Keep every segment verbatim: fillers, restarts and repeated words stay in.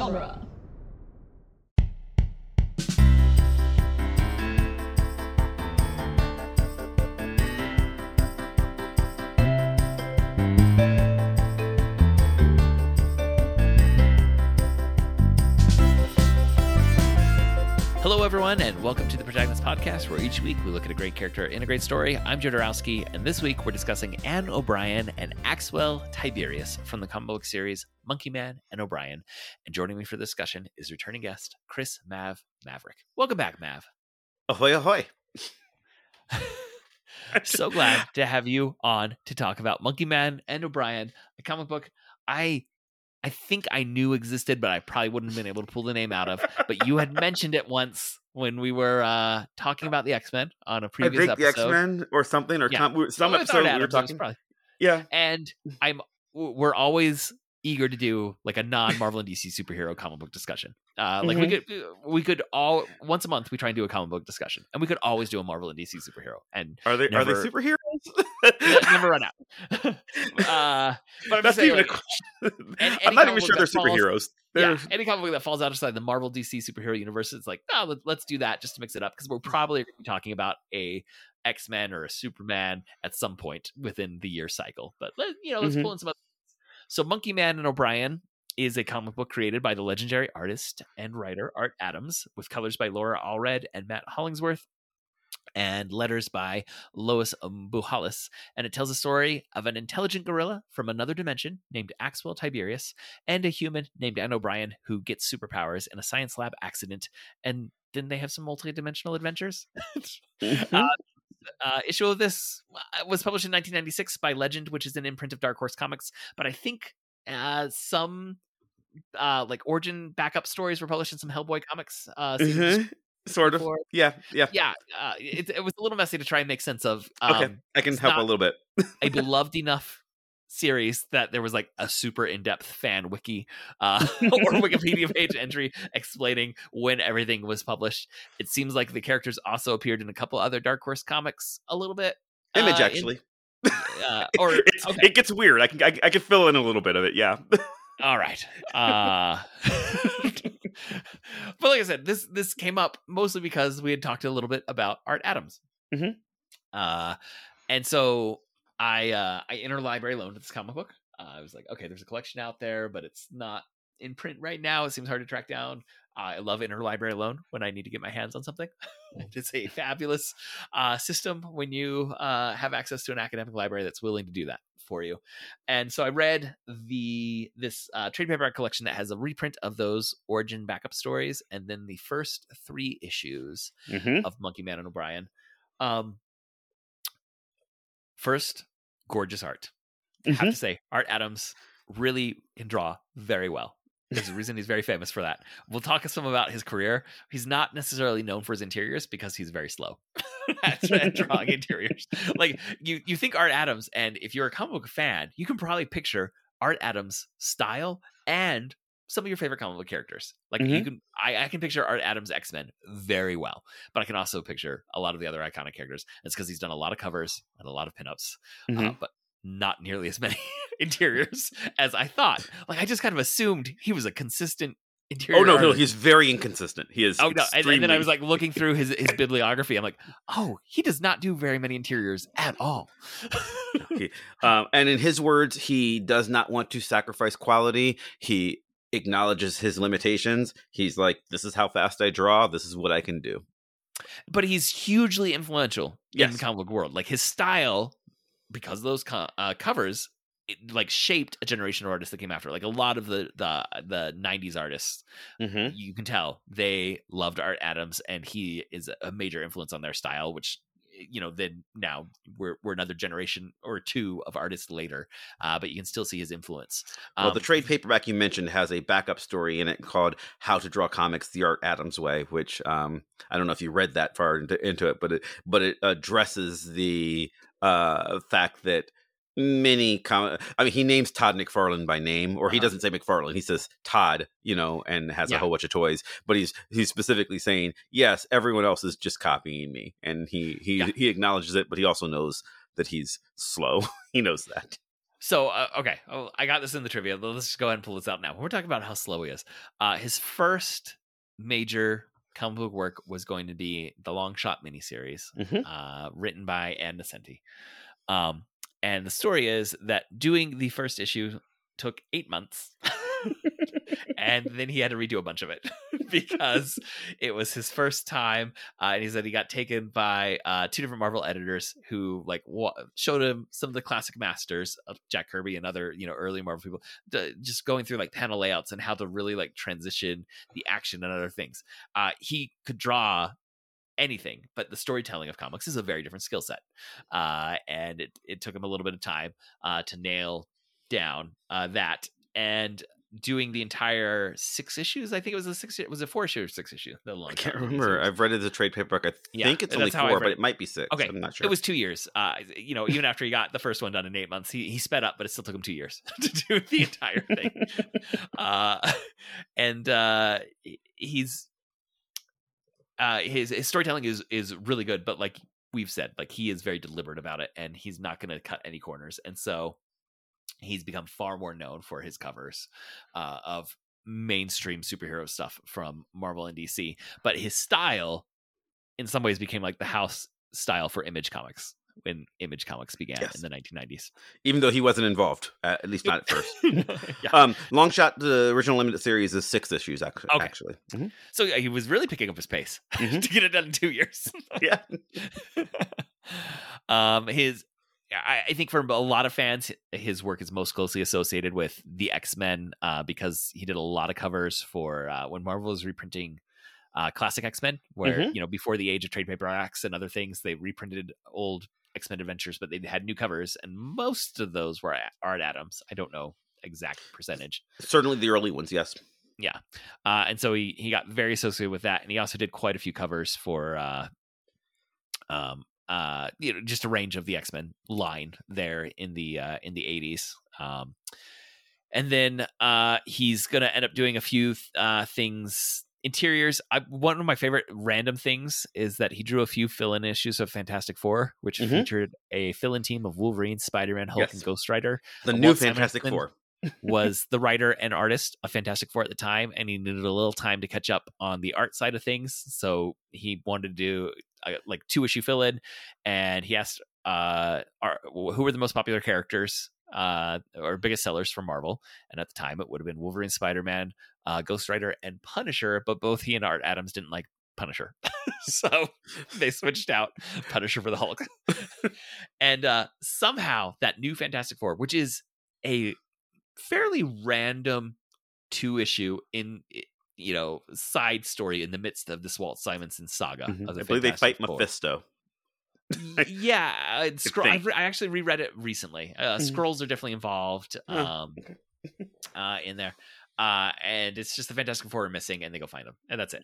genre. Hello, everyone, and welcome to the Protagonist Podcast, where each week we look at a great character in a great story. I'm Joe Dorowski, and this week we're discussing Anne O'Brien and Axwell Tiberius from the comic book series Monkey Man and O'Brien. And joining me for the discussion is returning guest Chris Mav Maverick. Welcome back, Mav. Ahoy, ahoy. So glad to have you on to talk about Monkey Man and O'Brien, a comic book I I think I knew existed, but I probably wouldn't have been able to pull the name out of. But you had mentioned it once when we were uh, talking about the X-Men on a previous I think episode. the X-Men or something, or Yeah. com- some Well, episode we were Adams, talking. probably. Yeah. And I'm we're always eager to do like a non-Marvel and D C superhero comic book discussion. Uh, like Mhm. we could we could all once a month we try and do a comic book discussion, and we could always do a Marvel and D C superhero. And Are they are they never- superheroes? ne- never run out. uh, but I'm That's just saying, even like, a question. any- any I'm not comic even book sure they're that falls- superheroes. They're, yeah, any comic book that falls outside the Marvel D C superhero universe, it's like, oh, let, let's do that just to mix it up, because we're probably going to be talking about a X-Men or a Superman at some point within the year cycle. But let, you know, let's Mhm. pull in some other. So, Monkey Man and O'Brien is a comic book created by the legendary artist and writer Art Adams, with colors by Laura Allred and Matt Hollingsworth, and letters by Lois Buhalis. And it tells a story of an intelligent gorilla from another dimension named Axwell Tiberius and a human named Anne O'Brien who gets superpowers in a science lab accident. And then they have some multi-dimensional adventures. Mhm. uh, uh, issue of this was published in nineteen ninety-six by Legend, which is an imprint of Dark Horse Comics. But I think uh, some uh, like origin backup stories were published in some Hellboy comics. Uh, seasons Mhm. Sort of. before. Yeah, yeah. Yeah, uh, it, it was a little messy to try and make sense of. Um, Okay, I can it's help not a little bit. a beloved enough series that there was like a super in-depth fan wiki uh, or Wikipedia page entry explaining when everything was published. It seems like the characters also appeared in a couple other Dark Horse comics a little bit. Image, uh, in- actually. uh, or It's, okay. It gets weird. I can I, I can fill in a little bit of it. Yeah. All right. Uh, but like I said, this this came up mostly because we had talked a little bit about Art Adams. Mhm. Uh, and so I uh, I interlibrary loaned this comic book. Uh, I was like, okay, there's a collection out there, but it's not in print right now. It seems hard to track down. Uh, I love interlibrary loan when I need to get my hands on something. It's a fabulous uh, system when you uh, have access to an academic library that's willing to do that for you. And so I read the this uh, trade paperback collection that has a reprint of those origin backup stories, and then the first three issues Mhm. of Monkey Man and O'Brien. Um, first, gorgeous art. I have Mhm. to say, Art Adams really can draw very well. There's a reason he's very famous for that. We'll talk some about his career. He's not necessarily known for his interiors because he's very slow at at drawing interiors. Like you, you think Art Adams, and if you're a comic book fan, you can probably picture Art Adams' style and some of your favorite comic book characters. Like you Mhm. can, I, I can picture Art Adams' X-Men very well, but I can also picture a lot of the other iconic characters. It's because he's done a lot of covers and a lot of pinups, uh, Mhm. but not nearly as many interiors as I thought. Like I just kind of assumed he was a consistent interior. Oh no, no, artist. he's very inconsistent. He is. Oh no, and, and then I extremely- was like looking through his his bibliography. I'm like, oh, he does not do very many interiors at all. Um, and in his words, he does not want to sacrifice quality. He acknowledges his limitations. He's like, this is how fast I draw. This is what I can do. But he's hugely influential in Yes. the comic book world. Like his style, because of those co- uh, covers, it, like shaped a generation of artists that came after. Like a lot of the the the nineties artists, Mm-hmm. you can tell they loved Art Adams, and he is a major influence on their style. Which, you know, then now we're we're another generation or two of artists later, uh, but you can still see his influence. Well, Um, the trade paperback you mentioned has a backup story in it called "How to Draw Comics the Art Adams Way," which um, I don't know if you read that far into, into it, but it but it addresses the uh, fact that many com- I mean, he names Todd McFarlane by name, or he Uh-huh. doesn't say McFarlane. He says Todd, you know, and has Yeah. a whole bunch of toys. But he's he's specifically saying, yes, everyone else is just copying me, and he he Yeah. he acknowledges it, but he also knows that he's slow. He knows that. So, uh, okay, oh, I got this in the trivia. Let's just go ahead and pull this out now. We're talking about how slow he is. Uh, his first major comic book work was going to be the Long Shot miniseries, Mhm. uh, written by Ann Nesenti. Um, and the story is that doing the first issue took eight months. And then he had to redo a bunch of it because it was his first time. Uh, and he said he got taken by uh, two different Marvel editors who like wa- showed him some of the classic masters of Jack Kirby and other, you know, early Marvel people, d- just going through like panel layouts and how to really like transition the action and other things. Uh, he could draw anything, but the storytelling of comics is a very different skill set. Uh, and it, it took him a little bit of time uh, to nail down uh, that. And doing the entire six issues, I think it was a six. Was it four issue or six issue? The long I can't remember. series. I've read it as a trade paperback. I Yeah, think it's only that's how I four, read but it. it might be six. Okay, I'm not sure. It was two years. Uh, you know, even after he got the first one done in eight months, he he sped up, but it still took him two years to do the entire thing. uh, and uh, he's uh, his his storytelling is is really good, but like we've said, like he is very deliberate about it, and he's not going to cut any corners, and so he's become far more known for his covers uh, of mainstream superhero stuff from Marvel and D C. But his style, in some ways, became like the house style for Image Comics when Image Comics began Yes. in the nineteen nineties. Even though he wasn't involved, uh, at least not at first. Yeah. Um, Long Shot, the original limited series, is six issues, ac- Okay. actually. Mhm. So yeah, he was really picking up his pace Mhm. to get it done in two years. Yeah. um, his, I, I think for a lot of fans, his work is most closely associated with the X-Men uh, because he did a lot of covers for uh, when Marvel was reprinting uh, classic X-Men, where, Mhm. you know, before the age of trade paperbacks and other things, they reprinted old X-Men adventures, but they had new covers, and most of those were Art Adams. I don't know exact percentage. Certainly the early ones, yes. Yeah. Uh, and so he, he got very associated with that. And he also did quite a few covers for, uh, um, uh, you know, just a range of the X-Men line there in the, uh, in the eighties. Um, and then, uh, he's going to end up doing a few, uh, things, interiors. I, one of my favorite random things is that he drew a few fill-in issues of Fantastic Four, which Mhm. featured a fill-in team of Wolverine, Spider-Man, Hulk, Yes. and Ghost Rider. The Uh, new Walt Fantastic Simonson Four. was the writer and artist of Fantastic Four at the time, and he needed a little time to catch up on the art side of things. So he wanted to do uh, like two issue fill in, and he asked uh, our, who were the most popular characters uh, or biggest sellers from Marvel. And at the time, it would have been Wolverine, Spider Man, uh, Ghost Rider, and Punisher. But both he and Art Adams didn't like Punisher, so they switched out Punisher for the Hulk. And uh, somehow that new Fantastic Four, which is a fairly random two issue in, you know, side story in the midst of this Walt Simonson saga. Mhm. Of the I believe they Fantastic fight Four. Mephisto. Yeah, it's Scro- think. I've re- I actually reread it recently. Uh, Mhm. Scrolls are definitely involved Oh, um, uh, in there. Uh, and it's just the Fantastic Four are missing, and they go find them, and that's it.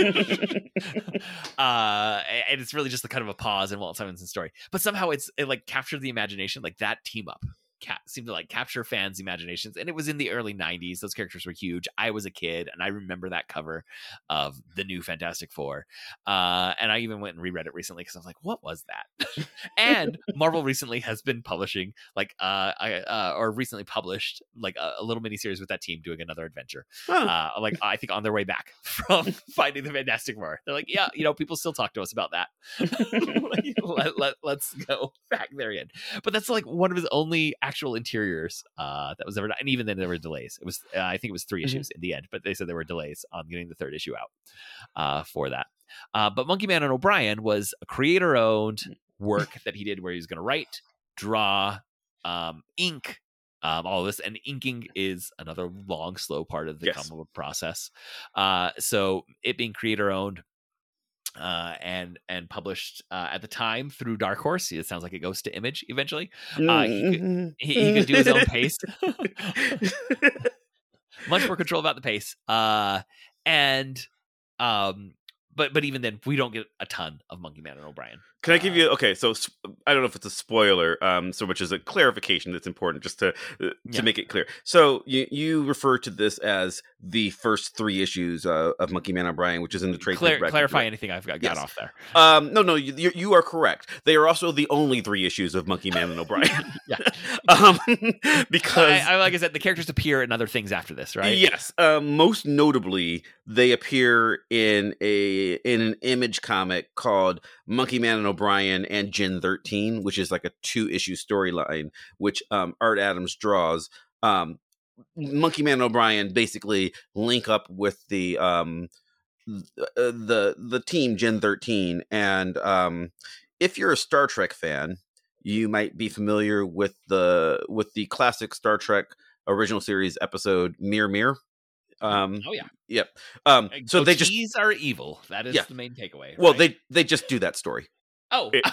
uh, and it's really just the kind of a pause in Walt Simonson's story, but somehow it's it like captured the imagination. Like that team up ca- seemed to like capture fans' imaginations, and it was in the early nineties. Those characters were huge. I was a kid, and I remember that cover of the new Fantastic Four. Uh, and I even went and reread it recently because I was like, "What was that?" And Marvel recently has been publishing like uh, I, uh or recently published like a, a little mini-series with that team doing another adventure. Oh. Uh, like I think on their way back from finding the Fantastic Four, they're like, yeah, you know, people still talk to us about that. Like, let, let, let's go back there again. But that's like one of his only actual interiors uh, that was ever done. And even then, there were delays. It was, uh, I think, it was three Mhm. issues in the end, but they said there were delays on getting the third issue out uh, for that. Uh, but Monkey Man and O'Brien was a creator-owned work that he did where he was going to write, draw, um, ink. Um, all of this, and inking is another long, slow part of the Yes. comic book process. Uh, so it being creator owned uh, and and published uh, at the time through Dark Horse, it sounds like it goes to Image eventually. Uh, he could he, he could do his own pace, much more control about the pace. Uh, and um, but but even then, we don't get a ton of Monkey Man and O'Brien. Can I give you okay? So s- I don't know if it's a spoiler, um, so which is a clarification that's important, just to uh, to Yeah. make it clear. So you you refer to this as the first three issues uh, of Monkey Man O'Brien, which is in the trade. Clar- clarify anything I've got, got yes. off there. Um, no, no, you, you are correct. They are also the only three issues of Monkey Man and O'Brien. yeah, um, because I, I, like I said, the characters appear in other things after this, right? Yes. Um, most notably, they appear in a in an Image comic called Monkey Man and O'Brien and Gen thirteen, which is like a two issue storyline, which um, Art Adams draws. Um, Monkey Man and O'Brien basically link up with the um, the the team Gen thirteen, and um, if you're a Star Trek fan, you might be familiar with the with the classic Star Trek original series episode Mir Mir. Um, oh yeah, yep. Um, so Goatees they just are evil. That is yeah. the main takeaway. Well, right? they they just do that story. Oh, it,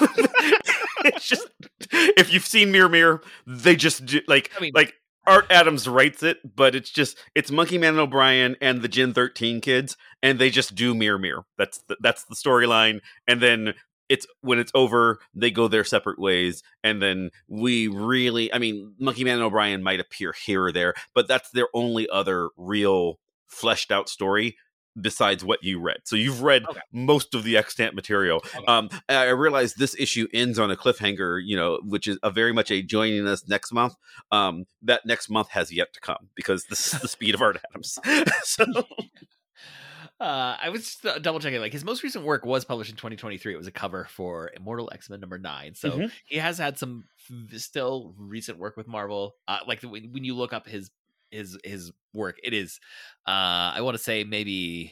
it's just if you've seen Mir Mir, they just do, like I mean, like Art Adams writes it, but it's just it's Monkey Man and O'Brien and the Gen thirteen kids, and they just do Mir Mir. That's the, that's the storyline, and then. It's when it's over, they go their separate ways, and then we really, I mean, Monkey Man and O'Brien might appear here or there, but that's their only other real fleshed out story besides what you read. So you've read okay. most of the extant material. Okay. Um, I realize this issue ends on a cliffhanger, you know, which is a very much a joining us next month. Um, that next month has yet to come because this is the speed of Art Adams. so. Uh, I was just double checking. Like his most recent work was published in twenty twenty-three. It was a cover for Immortal X-Men number nine. So mm-hmm. he has had some f- still recent work with Marvel. Uh, like the, when you look up his his his work, it is uh, I want to say maybe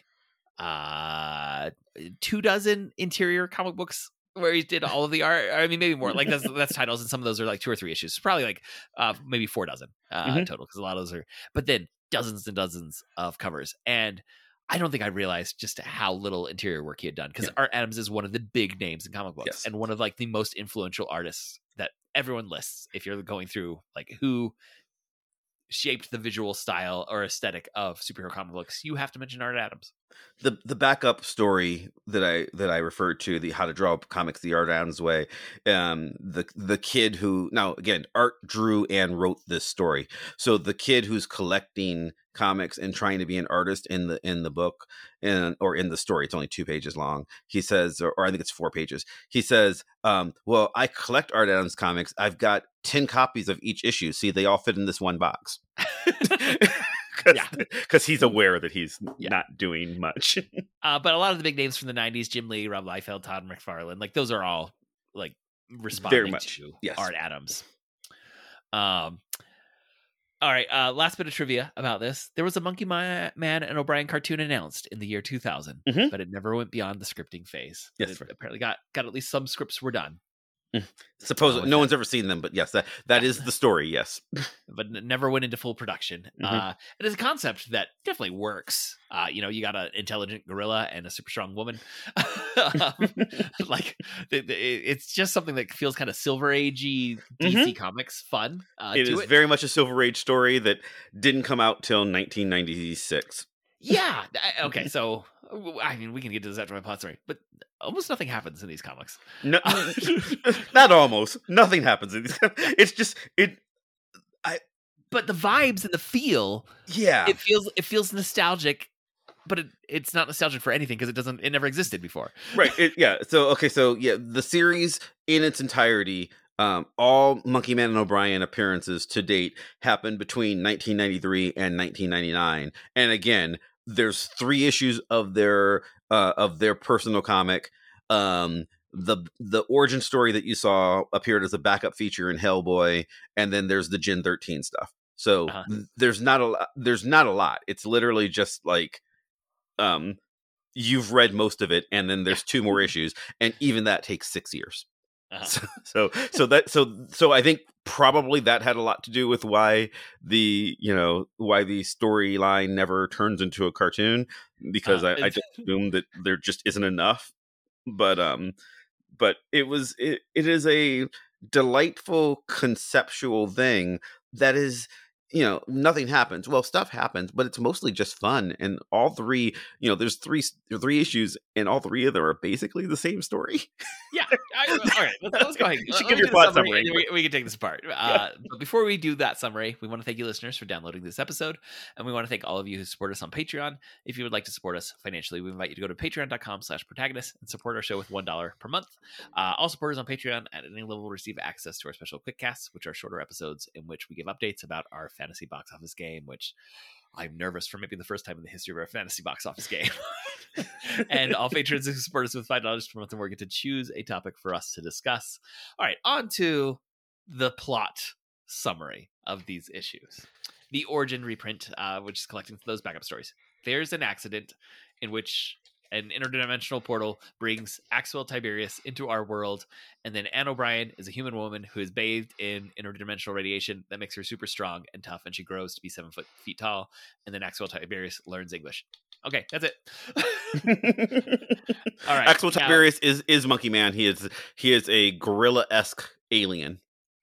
uh, two dozen interior comic books where he did all of the art. I mean, maybe more. Like that's that's titles, and some of those are like two or three issues. So probably like uh, maybe four dozen uh, mm-hmm. total, because a lot of those are. But then dozens and dozens of covers and. I don't think I realized just how little interior work he had done because yeah. Art Adams is one of the big names in comic books yes. and one of like the most influential artists that everyone lists. If you're going through like who shaped the visual style or aesthetic of superhero comic books, you have to mention Art Adams. The the backup story that I that I referred to, the How to Draw Comics the Art Adams Way, um, the the kid who now again Art drew and wrote this story. So the kid who's collecting comics and trying to be an artist in the in the book and or in the story, it's only two pages long. He says, or, or I think it's four pages. He says, um, "Well, I collect Art Adams comics. I've got ten copies of each issue. See, they all fit in this one box." Cause, yeah, because he's aware that he's yeah. not doing much. uh, but a lot of the big names from the nineties, Jim Lee, Rob Liefeld, Todd McFarlane, like those are all like responding Very much. to yes. Art Adams. Um. All right. Uh, last bit of trivia about this: there was a Monkey Man and O'Brien cartoon announced in the year two thousand, mm-hmm. but it never went beyond the scripting phase. Yes, it right. apparently got got at least some scripts were done. Suppose no one's ever seen them, but yes, that that is the story. Yes, but never went into full production. Mm-hmm. Uh, it is a concept that definitely works. Uh, you know, you got an intelligent gorilla and a super strong woman. um, like it, it's just something that feels kind of Silver Agey D C mm-hmm. Comics fun. Uh, it is it. very much a Silver Age story that didn't come out till nineteen ninety-six. Yeah. Okay. So, I mean, we can get to this after my plot story, but almost nothing happens in these comics. No, not almost. Nothing happens in these. It's just it. I. But the vibes and the feel. Yeah. It feels. It feels nostalgic, but it, it's not nostalgic for anything because it doesn't. It never existed before. Right. It, yeah. So okay. So yeah, the series in its entirety. Um, all Monkey Man and O'Brien appearances to date happened between nineteen ninety-three and nineteen ninety-nine. And again, there's three issues of their uh, of their personal comic. Um, the the origin story that you saw appeared as a backup feature in Hellboy, and then there's the Gen thirteen stuff. So uh-huh. th- there's not a lot. There's not a lot. It's literally just like, um, you've read most of it, and then there's two more issues, and even that takes six years. Uh-huh. So, so, so that, so, so I think probably that had a lot to do with why the, you know, why the storyline never turns into a cartoon, because uh, I, I just assume that there just isn't enough. But, um, but it was, it, it is a delightful conceptual thing that is, you know, nothing happens. Well, stuff happens, but it's mostly just fun. And all three, you know, there's three three issues, and all three of them are basically the same story. Yeah. I, all right. Let's, let's go ahead. You should Let give me your do the plot summary, summary. and We, we can take this apart. Uh, but before we do that summary, we want to thank you, listeners, for downloading this episode, and we want to thank all of you who support us on Patreon. If you would like to support us financially, we invite you to go to patreon.com slash protagonist and support our show with one dollar per month. Uh, all supporters on Patreon at any level will receive access to our special quick casts, which are shorter episodes in which we give updates about our fantasy box office game, which I'm nervous for maybe the first time in the history of our fantasy box office game. And all patrons who support us with five dollars per month or more get to choose a topic for us to discuss. All right, on to the plot summary of these issues. The Origin reprint, uh, which is collecting those backup stories. There's an accident in which an interdimensional portal brings Axel Tiberius into our world, and then Anne O'Brien is a human woman who is bathed in interdimensional radiation that makes her super strong and tough, and she grows to be seven foot feet tall, and then Axel Tiberius learns English. Okay, that's it. All right. Axel now- Tiberius is is Monkey Man. He is he is a gorilla-esque alien.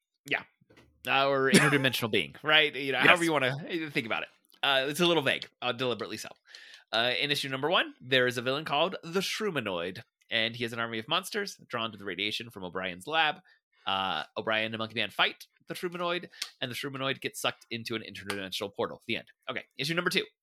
Uh, or interdimensional being, right? You know, Yes. however you want to think about it. Uh, it's a little vague, uh, deliberately so. Uh, in issue number one, there is a villain called the Shrumanoid, and he has an army of monsters drawn to the radiation from O'Brien's lab. Uh, O'Brien and Monkey Man fight the Shrumanoid, and the Shrumanoid gets sucked into an interdimensional portal. The end. Okay, issue number two.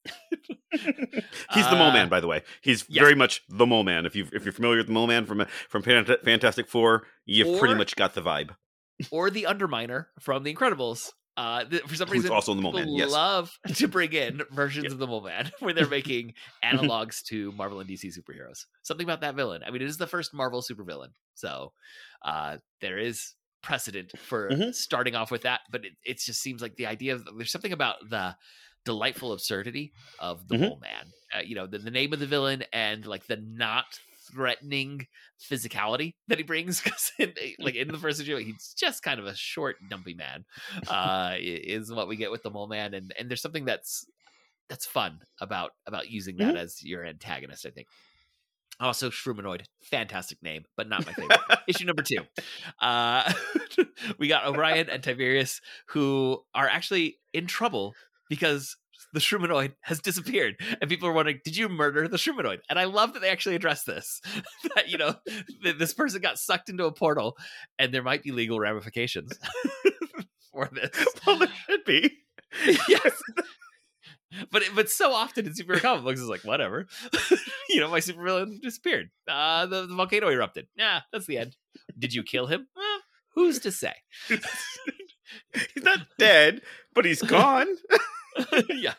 He's the Mole Uh, Man, by the way. He's yes. very much the Mole Man. If you if you're familiar with the Mole Man from from Fant- Fantastic Four, you've Or- pretty much got the vibe. Or the Underminer from The Incredibles. Uh, th- for some Who's reason, also the Mole people Man, yes. love to bring in versions of the Mole Man when they're making analogs to Marvel and D C superheroes. Something about that villain. I mean, it is the first Marvel supervillain, so uh, there is precedent for Mhm. starting off with that. But it, it just seems like the idea of there's something about the delightful absurdity of the Mhm. Mole Man. Uh, you know, the, the name of the villain and like the not threatening physicality that he brings, because like in the first issue he's just kind of a short dumpy man, uh is what we get with the Mole Man, and and there's something that's that's fun about about using that Mhm. as your antagonist, I think. Also, Shrumanoid, fantastic name, but not my favorite. Issue number two. Uh, we got O'Brien and Tiberius, who are actually in trouble because the Shrumanoid has disappeared. And people are wondering, did you murder the Shrumanoid? And I love that they actually address this. That, you know, that this person got sucked into a portal, and there might be legal ramifications for this. Well, there should be. Yes. But but so often in superhero comic books, it's like, whatever. You know, my supervillain disappeared. Uh, the, the volcano erupted. Yeah, that's the end. Did you kill him? Well, who's to say? He's not dead, but he's gone. Yeah.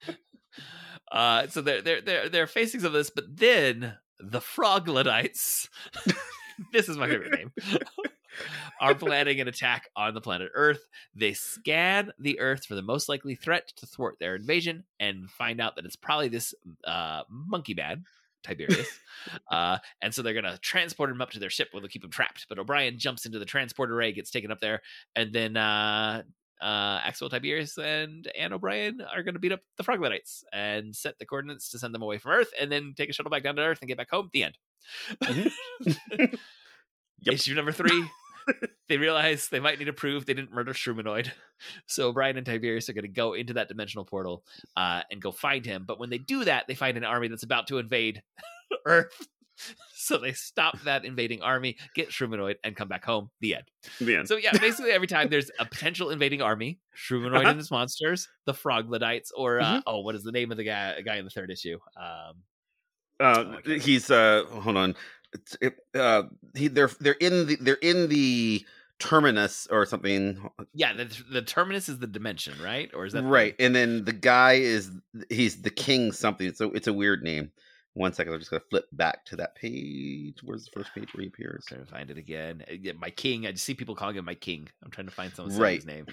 Uh, so they're they're they're they're facing some of this, but then the Froglodites. This is my favorite name. Are planning an attack on the planet Earth. They scan the Earth for the most likely threat to thwart their invasion and find out that it's probably this uh, monkey man, Tiberius. uh, and so they're going to transport him up to their ship where they'll keep him trapped. But O'Brien jumps into the transport array, gets taken up there, and then uh, uh, Axel Tiberius and Anne O'Brien are going to beat up the Froglodites and set the coordinates to send them away from Earth, and then take a shuttle back down to Earth and get back home. The end. Mm-hmm. Yep. Issue number three. They realize they might need to prove they didn't murder Shrumanoid. So O'Brien and Tiberius are going to go into that dimensional portal uh, and go find him. But when they do that, they find an army that's about to invade Earth. So they stop that invading army, get Shrumanoid, and come back home. The end. The end. So yeah, basically every time there's a potential invading army, Shrumanoid Uh-huh. and his monsters, the Froglodites, or uh, Mhm. oh, what is the name of the guy? Guy in the third issue? Um, Uh, he's uh, hold on. It's, it, uh, he they're they're in the they're in the terminus or something. yeah, the, the terminus is the dimension, right? Or is that the- Right, and then the guy is he's the king something. So it's a weird name. One second, I'm just gonna flip back to that page. Where's the first page where he appears? Trying to find it again. Uh, yeah, My king. I just see people calling him my king. I'm trying to find someone Right. his name.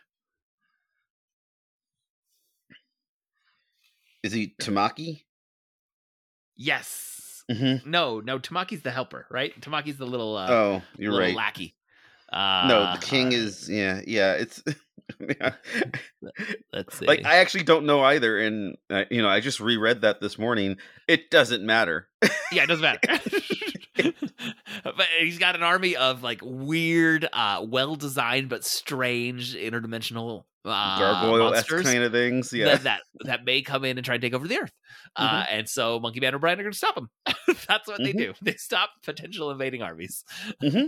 Is he Tamaki? Yes. Mm-hmm. No, no. Tamaki's the helper, right? Tamaki's the little, uh, Oh, you're little right. lackey. Uh, No, the king uh, is yeah, yeah. It's yeah. Let's see. Like I actually don't know either, and uh, you know I just reread that this morning. It doesn't matter. Yeah, it doesn't matter. But he's got an army of like weird, uh, well-designed but strange interdimensional uh, gargoyle-esque monsters kind of things. Yeah, that, that that may come in and try and take over the earth. mm-hmm. Uh, and so Monkey Man and O'Brien are going to stop them. That's what mm-hmm. they do. They stop potential invading armies. Mm-hmm.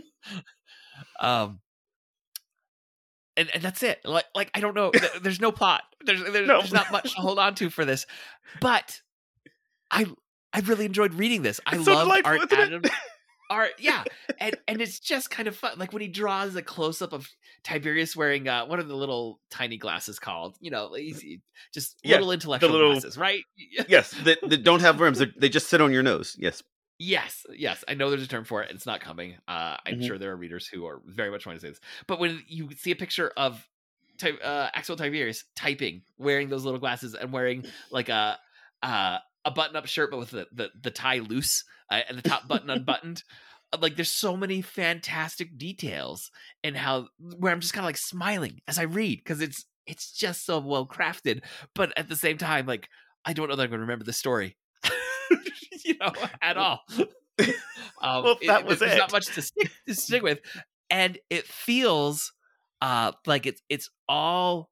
um, and, and that's it. Like, like I don't know. There's no plot. There's there's, No. there's not much to hold on to for this. But I I really enjoyed reading this. I It's so love delightful, Art isn't it? Adams. Art, yeah, and and it's just kind of fun. Like when he draws a close up of Tiberius wearing uh, what are the little tiny glasses called? You know, he's, he- just Yeah, little intellectual little- glasses, right? Yes, that, that don't have rims. They, they just sit on your nose. Yes. Yes, yes, I know there's a term for it. It's not coming. Uh, I'm Mhm. sure there are readers who are very much wanting to say this. But when you see a picture of Ti- uh, Axel Tiberius typing, wearing those little glasses, and wearing like a uh, a button up shirt, but with the the, the tie loose uh, and the top button unbuttoned. Like there's so many fantastic details in how where I'm just kind of like smiling as I read because it's it's just so well crafted. But at the same time, like I don't know that I'm going to remember the story. You know, at all. Um, Well, that it- was there's it. not much to stick, to stick with, and it feels uh, like it's it's all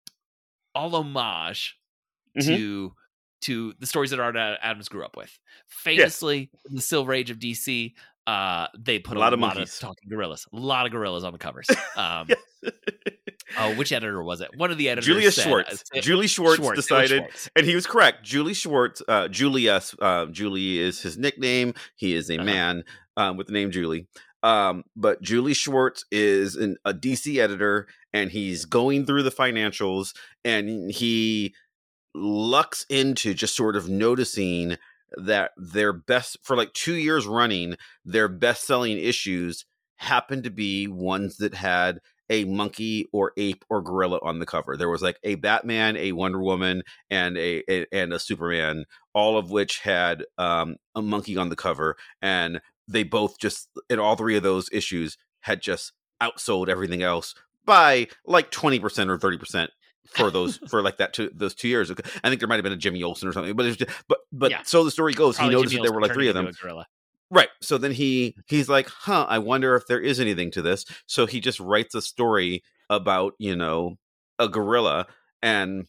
all homage Mhm. to to the stories that Art Adams grew up with. Famously, in the Silver Age of D C, uh, they put a, A lot lot, of of, monkeys. talking gorillas, a lot of gorillas on the covers. Um, Yes. Oh, which editor was it? One of the editors, Julius said, Schwartz. uh, Julie Schwartz, Schwartz, it was decided, Schwartz. and he was correct. Julie Schwartz, uh, Julius, uh, Julie is his nickname. He is a Uh-huh. man um, with the name Julie. Um, but Julie Schwartz is an, a D C editor, and he's going through the financials, and he lucks into just sort of noticing that their best, for like two years running, their best-selling issues happened to be ones that had a monkey or ape or gorilla on the cover. There was like a Batman, a Wonder Woman, and a, a and a Superman, all of which had um, a monkey on the cover, and they both just in all three of those issues had just outsold everything else by like twenty percent or thirty percent for those for like that two those two years. I think there might have been a Jimmy Olsen or something, but it was just, but but Yeah. so the story goes. Probably he noticed Jimmy that there were Olsen like three of turning them. into a gorilla. Right. So then he he's like, huh, I wonder if there is anything to this. So he just writes a story about, you know, a gorilla, and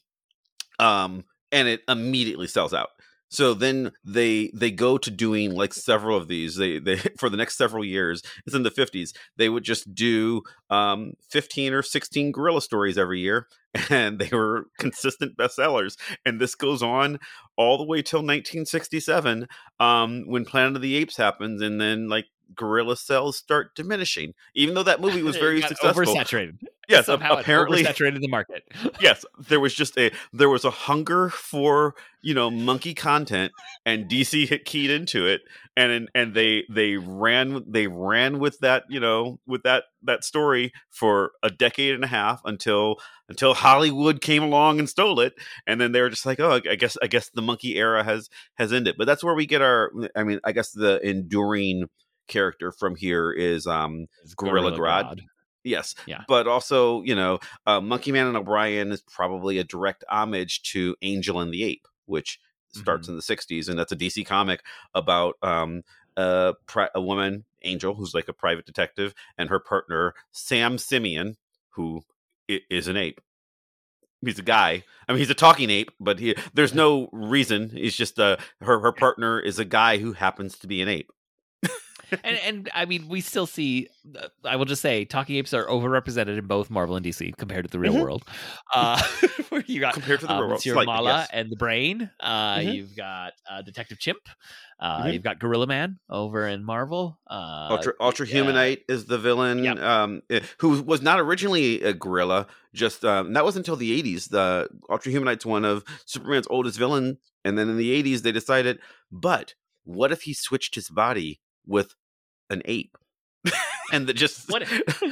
um and it immediately sells out. So then they they go to doing like several of these. They they for the next several years, it's in the fifties, they would just do um fifteen or sixteen gorilla stories every year, and they were consistent bestsellers. And this goes on all the way till nineteen sixty-seven, um, when Planet of the Apes happens, and then like gorilla sales start diminishing, even though that movie was It very got successful. Oversaturated. Yes, Somehow it apparently. oversaturated the market. Yes, there was just a there was a hunger for, you know, monkey content, and D C hit keyed into it, and and they they ran they ran with that, you know, with that that story for a decade and a half until until Hollywood came along and stole it, and then they were just like, oh, I guess I guess the monkey era has has ended. But that's where we get our, I mean, I guess the enduring character from here is um It's Gorilla Grodd. Grodd. Yes. Yeah. But also, you know, uh, Monkey Man and O'Brien is probably a direct homage to Angel and the Ape, which starts Mhm. in the sixties. And that's a D C comic about um, a, pri- a woman, Angel, who's like a private detective, and her partner, Sam Simeon, who i- is an ape. He's a guy. I mean, he's a talking ape, but he, there's no reason. He's just uh, her, her partner is a guy who happens to be an ape. and and I mean, we still see. Uh, I will just say, talking apes are overrepresented in both Marvel and D C compared to the real Mhm. world. Uh, where you got Compared to the uh, real world, Monsieur slightly, Mala yes. and the Brain. Uh, Mhm. You've got uh, Detective Chimp. Uh, Mhm. You've got Gorilla Man over in Marvel. Uh, Ultra Ultra Humanite is the villain, Yep. um, eh, who was not originally a gorilla. Just um, that wasn't until the eighties. The Ultra Humanite's one of Superman's oldest villains, and then in the eighties they decided, but what if he switched his body with an ape? And that just What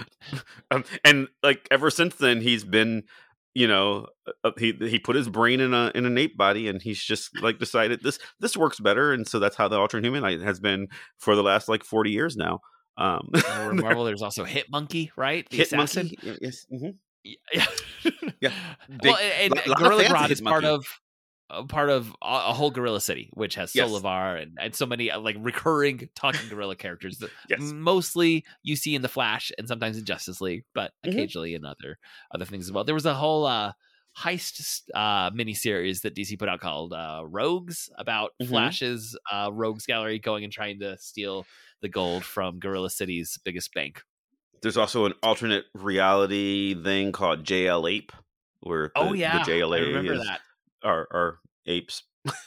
um, and like ever since then he's been, you know, uh, he he put his brain in a in an ape body, and he's just like decided this this works better, and so that's how the Ultra Humanite has been for the last like forty years now. Um, over in Marvel, there's also Hit Monkey, right? The Hit assassin. Monkey, y- yes, mhm. Yeah. Yeah. Well, Big- and lot- lot of Gorilla fans of Grodd Hit is part Monkey. of a part of a, a whole Gorilla City, which has Yes. Solivar and, and so many uh, like recurring talking gorilla characters that Yes. mostly you see in the Flash and sometimes in Justice League, but Mhm. occasionally in other other things as well. There was a whole uh, heist uh, miniseries that D C put out called uh, Rogues about Mhm. Flash's uh, Rogues Gallery going and trying to steal the gold from Gorilla City's biggest bank. There's also an alternate reality thing called J L Ape, where the, Oh yeah, the J L A I remember is that. are, are apes.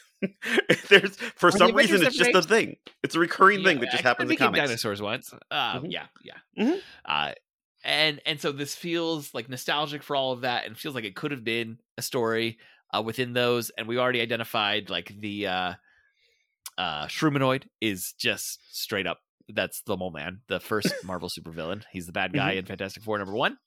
There's for Are the some reason Avengers it's just a different thing. It's a recurring Yeah, thing that just I happens in became comics. dinosaurs once. Uh, Mhm. Yeah, yeah. Mhm. Uh, and and so this feels like nostalgic for all of that, and feels like it could have been a story uh, within those. And we already identified like the uh, uh, Shrumanoid is just straight up. That's the Mole Man, the first Marvel supervillain. He's the bad guy Mhm. in Fantastic Four number one,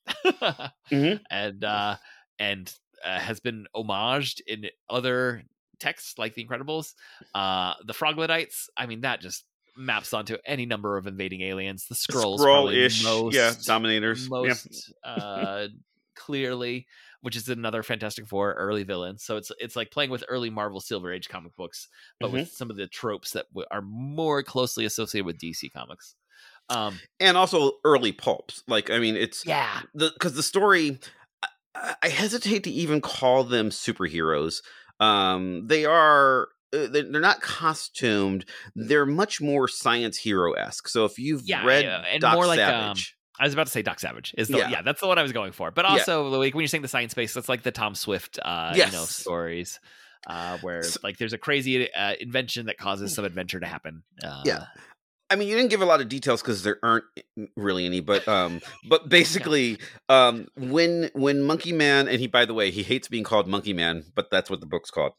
Mhm. and uh, and uh, has been homaged in other texts like The Incredibles. Uh, the Froglodites, I mean, that just maps onto any number of invading aliens. The Skrulls, probably Skrull-ish, most, yeah, Dominators. Yeah. most uh, clearly, which is another Fantastic Four early villain. So it's it's like playing with early Marvel Silver Age comic books, but Mhm. with some of the tropes that w- are more closely associated with D C comics. Um, And also early pulps. Like, I mean, it's yeah, the because the story. I, I hesitate to even call them superheroes. Um, they are. uh, They're they're not costumed. They're much more science hero esque. So if you've yeah, read yeah, and Doc more like um, Savage, I was about to say Doc Savage is the Yeah. yeah, that's the one I was going for. But Yeah. also like when you're saying the science space, that's like the Tom Swift uh you know Yes. stories. Uh, where So- like there's a crazy uh, invention that causes some adventure to happen. Uh, Yeah. I mean, you didn't give a lot of details because there aren't really any, but um, but basically, um, when when Monkey Man, and he, by the way, he hates being called Monkey Man, but that's what the book's called.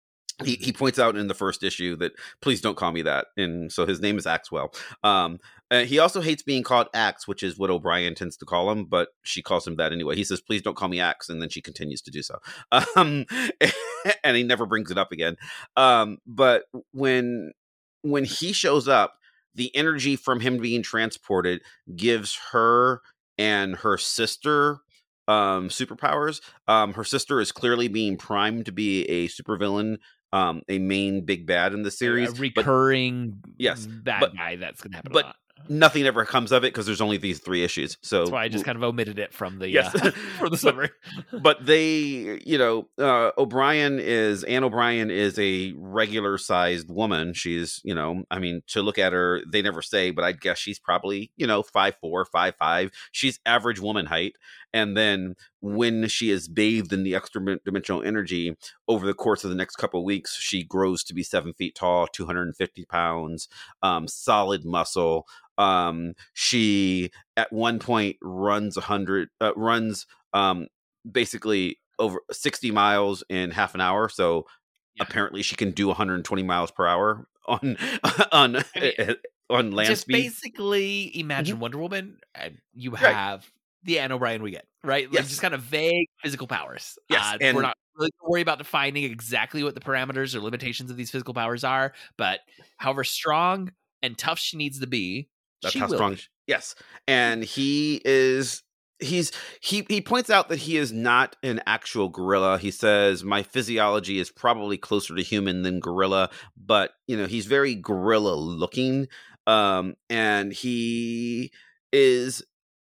He he points out in the first issue that please don't call me that, and so his name is Axwell. Um, uh, he also hates being called Axe, which is what O'Brien tends to call him, but she calls him that anyway. He says, "Please don't call me Axe," and then she continues to do so. Um, and he never brings it up again. Um, but when when he shows up, the energy from him being transported gives her and her sister um superpowers. Um her sister is clearly being primed to be a supervillain, um a main big bad in the a, series, a but recurring Yes, bad but- guy that's gonna happen but- a lot. nothing ever comes of it because there's only these three issues. So That's why I just kind of omitted it from the Yes. uh, from the But- summary. but they, you know, uh, O'Brien is Anne O'Brien is a regular sized woman. She's, you know, I mean, to look at her, they never say, but I guess she's probably, you know, five four, five five. She's average woman height. And then when she is bathed in the extra dimensional energy over the course of the next couple of weeks, she grows to be seven feet tall, two hundred fifty pounds, um, solid muscle. Um, she at one point runs a hundred, uh, runs, um, basically over sixty miles in half an hour. So Yeah. apparently she can do one hundred twenty miles per hour on on I mean, on land just speed. basically imagine Wonder Woman, and you Right. have the Anne O'Brien we get, right? Like Yes. just kind of vague physical powers. Yes, Uh, and- we're not really gonna worry about defining exactly what the parameters or limitations of these physical powers are, but however strong and tough she needs to be, That's she how will strong. be. She, yes, and he is. He's he he points out that he is not an actual gorilla. He says my physiology is probably closer to human than gorilla, but you know he's very gorilla looking. Um, and he is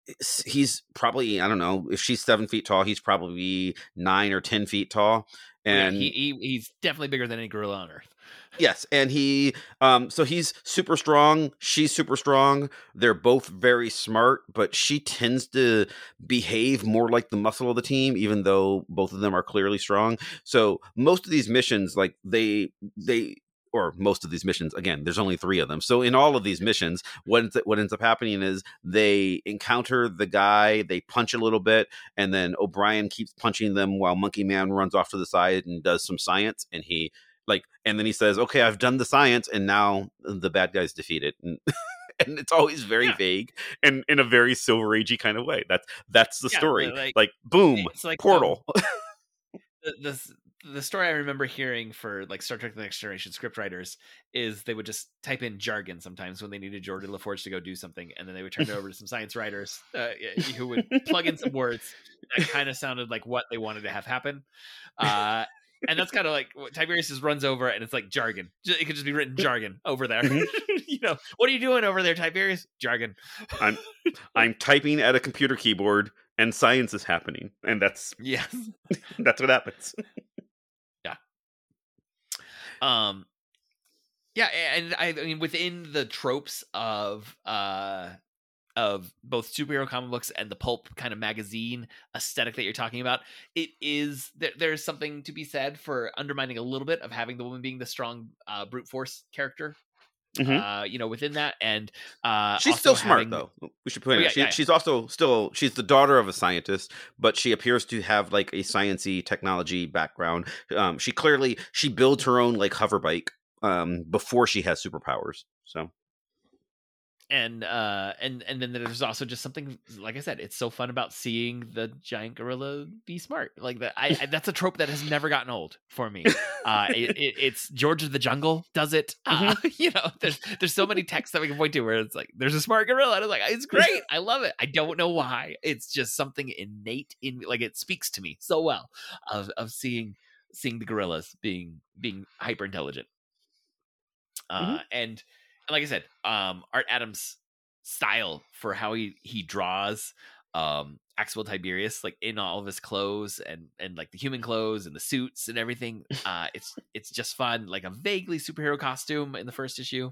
he's probably I don't know if she's seven feet tall. He's probably nine or ten feet tall. And yeah, he, he he's definitely bigger than any gorilla on Earth. yes, and he um so he's super strong, she's super strong. They're both very smart, but she tends to behave more like the muscle of the team even though both of them are clearly strong. So most of these missions like they they or most of these missions again there's only three of them. So in all of these missions what ends, what ends up happening is they encounter the guy, they punch a little bit, and then O'Brien keeps punching them while Monkey Man runs off to the side and does some science, and he like and then he says okay I've done the science and now the bad guy's defeated. And, and it's always very Yeah. vague and in a very Silver Agey kind of way. That's that's the Yeah, story. like- Like boom, It's like portal. um, the, the the story I remember hearing for like Star Trek: The Next Generation scriptwriters is they would just type in jargon sometimes when they needed Geordi LaForge to go do something, and then they would turn it over to some science writers uh, who would plug in some words that kind of sounded like what they wanted to have happen. Uh, And that's kind of like what Tiberius just runs over, and it's like jargon. It could just be written jargon over there. Mhm. You know, what are you doing over there, Tiberius? Jargon. I'm I'm typing at a computer keyboard, and science is happening, and that's Yes. that's what happens. Um, yeah, and I, I mean, within the tropes of uh of both superhero comic books and the pulp kind of magazine aesthetic that you're talking about, it is there, there's something to be said for undermining a little bit of having the woman being the strong uh, brute force character. Mhm. Uh, you know, within that, and uh, She's also still smart, having- though. We should point Oh, out yeah, she, yeah, yeah. she's also still she's the daughter of a scientist, but she appears to have like a sciencey technology background. Um, she clearly she builds her own like hover bike um, before she has superpowers. So and uh and and then there's also just something, like I said, it's so fun about seeing the giant gorilla be smart like that. I, I that's a trope that has never gotten old for me. Uh it, it, it's George of the Jungle does it. Uh, you know, there's there's so many texts that we can point to where it's like there's a smart gorilla, and it's like it's great, I love it. I don't know why, it's just something innate in like it speaks to me so well of of seeing seeing the gorillas being being hyper intelligent. uh Mhm. and And like I said, um, Art Adams' style for how he he draws um, Axel Tiberius, like in all of his clothes and and like the human clothes and the suits and everything, uh, it's it's just fun. Like a vaguely superhero costume in the first issue,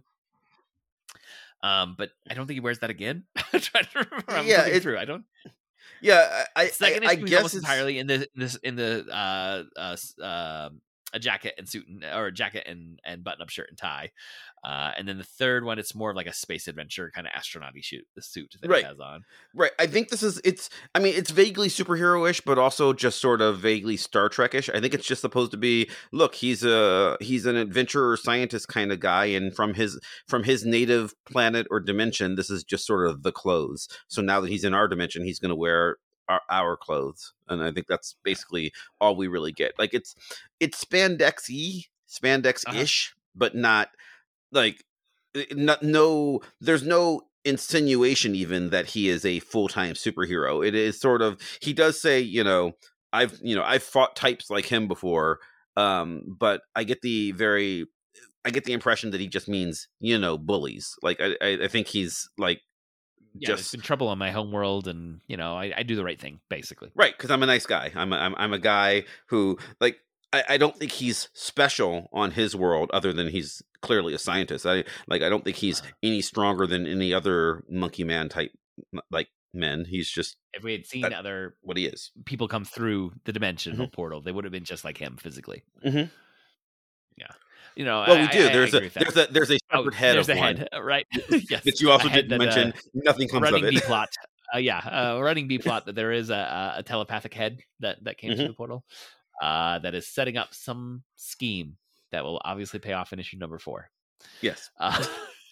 um, but I don't think he wears that again. I'm trying to remember. I'm Yeah, looking it- through. I don't. yeah, I I, Second I, I issue, he's guess almost it's, entirely in the this in the uh, uh, s- um, a jacket and suit and, or a jacket and and button up shirt and tie. Uh, and then the third one, it's more of like a space adventure kind of astronaut-y shoot, the suit that Right. he has on. right. I think this is it's. I mean, it's vaguely superhero-ish, but also just sort of vaguely Star Trek-ish. I think it's just supposed to be. Look, he's a he's an adventurer scientist kind of guy, and from his from his native planet or dimension, this is just sort of the clothes. So now that he's in our dimension, he's going to wear our, our clothes, and I think that's basically all we really get. Like it's it's spandex-y, spandex-ish, uh-huh. but not. Like, not, no, there's no insinuation even that he is a full-time superhero. It is sort of, he does say, you know, I've, you know, I've fought types like him before, um, but I get the very, I get the impression that he just means, you know, bullies. Like, I, I think he's like, yeah, just there's been trouble on my home world, and you know, I, I do the right thing, basically. Right, because I'm a nice guy. I'm a, I'm I'm a guy who like. I don't think he's special on his world, other than he's clearly a scientist. I like. I don't think he's any stronger than any other Monkey Man type like men. He's just. If we had seen other what he is, people come through the dimensional mm-hmm. portal, they would have been just like him physically. Mm-hmm. Yeah, you know. Well, I, we do. I, there's I a there's a there's a separate oh, head there's of a one, head, right? Yes, that you also a head didn't that, mention. Uh, Nothing comes running of it. B plot. Uh, yeah, uh, running B plot that there is a, a telepathic head that that came mm-hmm. through the portal. Uh, that is setting up some scheme that will obviously pay off in issue number four. Yes. Uh,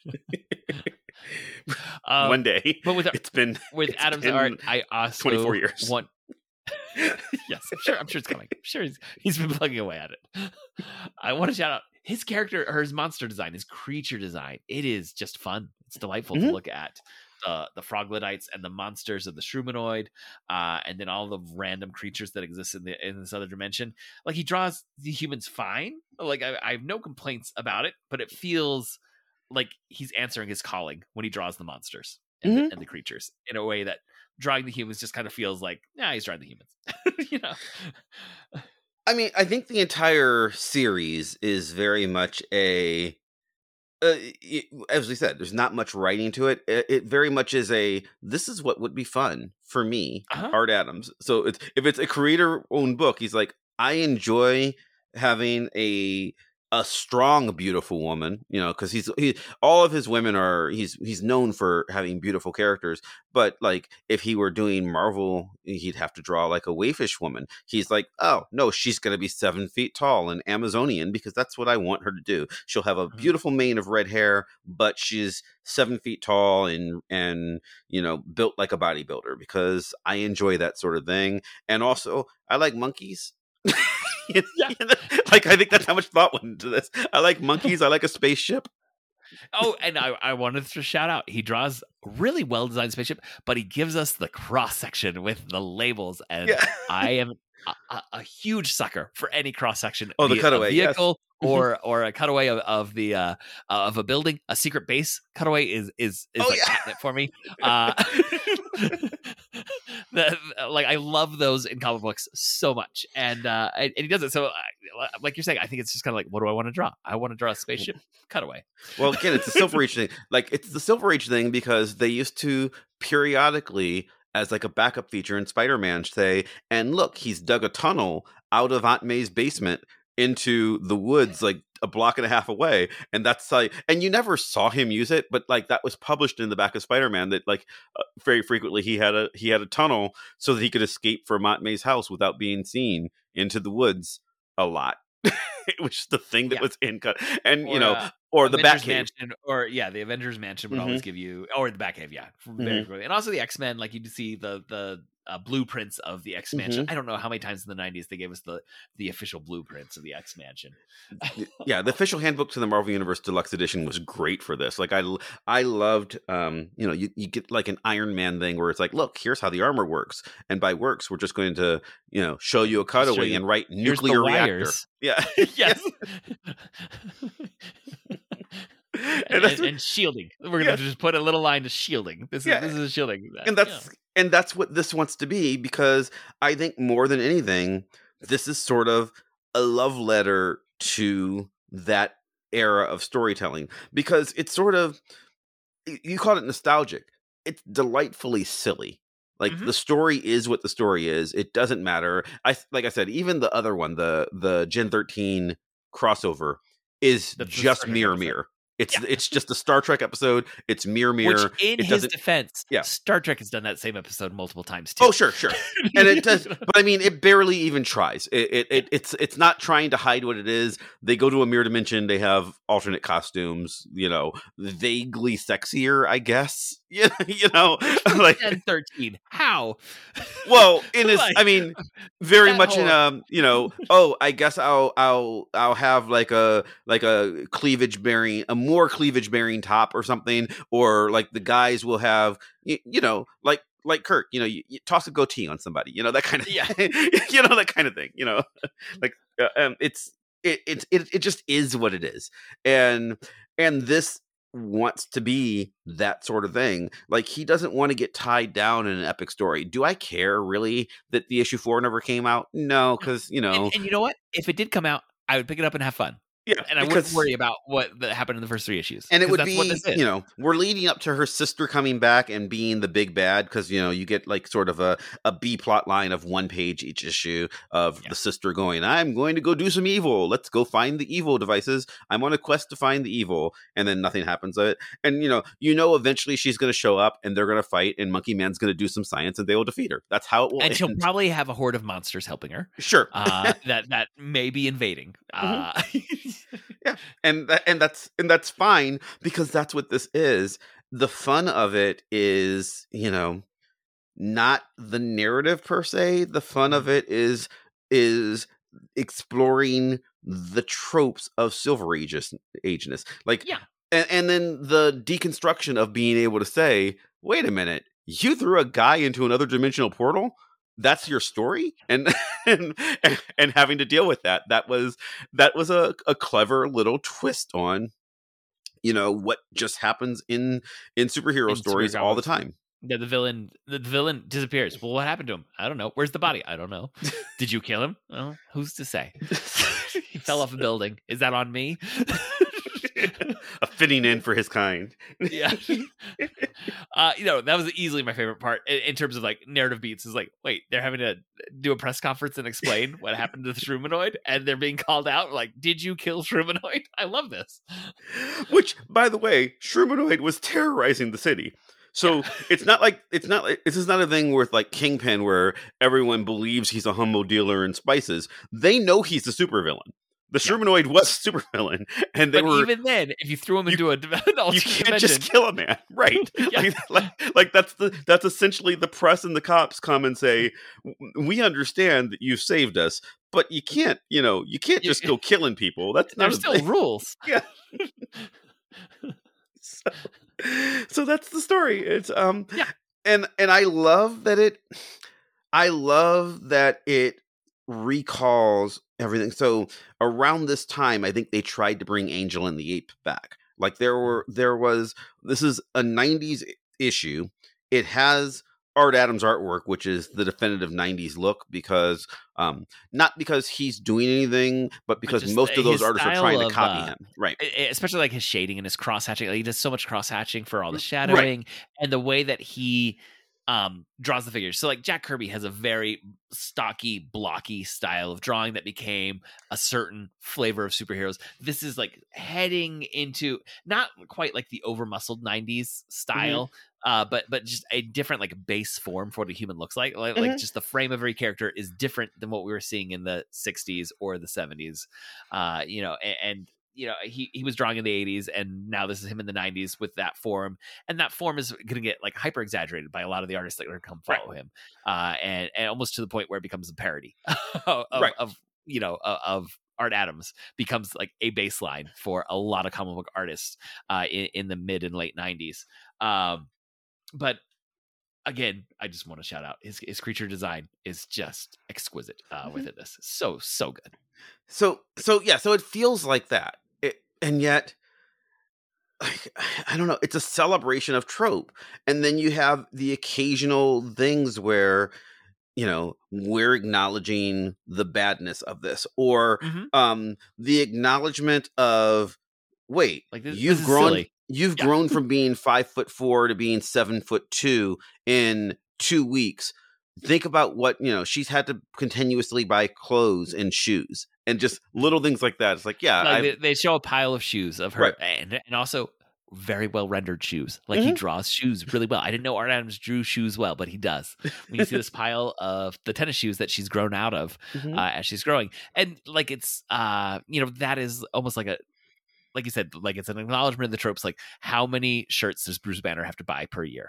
um, One day. But with it's been with it's Adam's been art, I also twenty-four years. want. Yes, I'm sure. I'm sure it's coming. I'm sure he's he's been plugging away at it. I want to shout out his character or his monster design, his creature design. It is just fun. It's delightful mm-hmm. to look at. Uh, the Froglodites and the monsters of the Shrumanoid, uh, and then all the random creatures that exist in the in this other dimension. Like he draws the humans fine. Like I, I have no complaints about it, but it feels like he's answering his calling when he draws the monsters and, mm-hmm. the, and the creatures in a way that drawing the humans just kind of feels like, nah, he's drawing the humans. You know. I mean, I think the entire series is very much a. Uh, it, as we said, there's not much writing to it. it. It very much is a, this is what would be fun for me, uh-huh. Art Adams. So it's, if it's a creator-owned book, he's like, I enjoy having a a strong, beautiful woman, you know, because he's he all of his women are he's he's known for having beautiful characters. But like if he were doing Marvel, he'd have to draw like a waifish woman. He's like, oh no, she's gonna be seven feet tall and Amazonian because that's what I want her to do. She'll have a beautiful mane of red hair, but she's seven feet tall and and you know built like a bodybuilder because I enjoy that sort of thing. And also I like monkeys. Yeah. Like I think that's how much thought went into this. I like monkeys. I like a spaceship. Oh, and I, I wanted to shout out. He draws really well designed spaceship, but he gives us the cross section with the labels, and yeah. I am a, a, a huge sucker for any cross section. Oh, the be it cutaway, a yes. vehicle or or a cutaway of, of the uh, of a building, a secret base cutaway is is is Oh, like yeah. catnip for me. Uh, the, like I love those in comic books so much, and uh, and, and he does it. So, uh, like you're saying, I think it's just kind of like, what do I want to draw? I want to draw a spaceship cutaway. Well, again, it's the Silver Age thing. Like, it's the Silver Age thing because they used to periodically, as like a backup feature in Spider-Man, say, and look, he's dug a tunnel out of Aunt May's basement into the woods, like a block and a half away. And that's like, and you never saw him use it, but like that was published in the back of Spider-Man that like uh, very frequently he had a he had a tunnel so that he could escape from Aunt May's house without being seen into the woods a lot. Which is the thing that Yeah. was in cut, and Or, you know, uh, or the Avengers Batcave. Mansion, or yeah, the Avengers Mansion would always give you, or the Batcave, yeah, very Mhm. frequently. And also the X Men, like you'd see the the uh, blueprints of the X Mansion. Mhm. I don't know how many times in the nineties they gave us the the official blueprints of the X Mansion. Yeah, the official handbook to the Marvel Universe Deluxe Edition was great for this. Like I, I loved, um, you know, you, you get like an Iron Man thing where it's like, look, here's how the armor works, and by works, we're just going to, you know, show you a cutaway you- and write Here's the nuclear reactor. wires. Yeah, Yes. and, and, that's and, and shielding. We're gonna Yeah. just put a little line to shielding. This is Yeah. this is shielding. and that's and that's what this wants to be, because I think more than anything, this is sort of a love letter to that era of storytelling, because it's sort of, you called it nostalgic. It's delightfully silly. Like Mhm. the story is what the story is. It doesn't matter. I like I said, even the other one, the the Gen thirteen crossover, is That's the just Star Trek mirror episode. mirror. It's it's just a Star Trek episode. It's mirror mirror. Which, in it his doesn't. defense, Yeah. Star Trek has done that same episode multiple times too. Oh, sure, sure. And it does, but I mean, it barely even tries. It, it, it it's it's not trying to hide what it is. They go to a mirror dimension. They have alternate costumes. You know, vaguely sexier, I guess. Yeah, you know, like Gen thirteen. How? well, in his, Like, I mean, very that much in whole- um, you know, oh, I guess I'll I'll I'll have like a like a cleavage bearing, a more cleavage bearing top or something, or like the guys will have, you, you know, like. Like Kurt, you know, you, you toss a goatee on somebody, you know, that kind of, Yeah. you know, that kind of thing, you know, like, uh, um, it's, it, it, it, it just is what it is. And, and this wants to be that sort of thing. Like, he doesn't want to get tied down in an epic story. Do I care really that the issue four never came out? No, because, you know, And, and you know what? If it did come out, I would pick it up and have fun. yeah, And I because- wouldn't worry about what that happened in the first three issues. And it 'Cause would that's be, what this is. you know, we're leading up to her sister coming back and being the big bad, because, you know, you get like sort of a, a B plot line of one page each issue of Yeah. the sister going, I'm going to go do some evil. Let's go find the evil devices. I'm on a quest to find the evil. And then nothing happens of it. And, you know, you know, eventually she's going to show up and they're going to fight and Monkey Man's going to do some science and they will defeat her. That's how it will And she'll end. probably have a horde of monsters helping her. Sure. Uh, that that may be invading. Uh, and that, and that's and that's fine, because that's what this is. The fun of it is, you know, not the narrative per se. The fun of it is is exploring the tropes of Silver Ages ageness, like Yeah. and, and then the deconstruction of being able to say, wait a minute, you threw a guy into another dimensional portal. That's your story, and and and having to deal with that. That was that was a, a clever little twist on, you know, what just happens in in superhero In stories superhero all the comics. time. Yeah, the villain the villain disappears. Well, what happened to him? I don't know. Where's the body? I don't know. Did you kill him? Well, who's to say? He fell off a building. Is that on me? A fitting in for his kind. Yeah. Uh, you know, that was easily my favorite part in, in terms of like narrative beats. Is like, wait, they're having to do a press conference and explain what happened to the Shroomonoid, and they're being called out. Like, did you kill Shroomonoid? I love this. Which, by the way, Shroomonoid was terrorizing the city. So Yeah. it's not like it's not like this is not a thing with like Kingpin where everyone believes he's a humble dealer in spices. They know he's the supervillain. The Yeah. Shroomonoid was a supervillain, and they But were. even then, if you threw him You- into a an alternate You can't dimension, just kill a man, right? Yeah. like, like, like that's the that's essentially the press and the cops come and say, we understand that you saved us, but you can't, you know, you can't You- just go killing people. That's not there's a still thing. rules. so, so that's the story. It's um Yeah. and and I love that it I love that it recalls everything. So around this time, I think they tried to bring Angel and the Ape back. Like there were, there was, this is a nineties issue. It has Art Adams artwork, which is the definitive nineties look, because um, not because he's doing anything, but because just, most uh, of those his artists are style trying to of, copy uh, him. Right. e- e- Especially like his shading and his cross hatching. Like he does so much cross hatching for all the shadowing and the way that he um draws the figures. So like Jack Kirby has a very stocky, blocky style of drawing that became a certain flavor of superheroes. This is like heading into not quite like the over muscled nineties style, uh but but just a different like base form for what a human looks like. Like, like Mhm. just the frame of every character is different than what we were seeing in the sixties or the seventies. Uh you know, and, and you know, he, he was drawing in the eighties, and now this is him in the nineties with that form, and that form is going to get like hyper exaggerated by a lot of the artists that are going to come follow Right. him, uh, and and almost to the point where it becomes a parody of, Right. of you know of, of Art Adams, becomes like a baseline for a lot of comic book artists uh, in, in the mid and late nineties. Um, but again, I just want to shout out his his creature design is just exquisite uh, Mhm. within this, so so good. So, so yeah, so it feels like that. It, and yet, like, I don't know, it's a celebration of trope. And then you have the occasional things where, you know, we're acknowledging the badness of this, or Mhm. um the acknowledgement of, wait, Like this, you've this is grown silly. you've Yeah. grown from being five foot four to being seven foot two in two weeks. Think about what, you know, she's had to continuously buy clothes and shoes and just little things like that. It's like, yeah, Like I they, they show a pile of shoes of her, right. and and also very well rendered shoes. Like he Mhm. draws shoes really well. I didn't know Art Adams drew shoes well, but he does. When you see this pile of the tennis shoes that she's grown out of Mhm. uh, as she's growing, and like it's uh you know, that is almost like a, like you said, like it's an acknowledgement of the tropes. Like, how many shirts does Bruce Banner have to buy per year?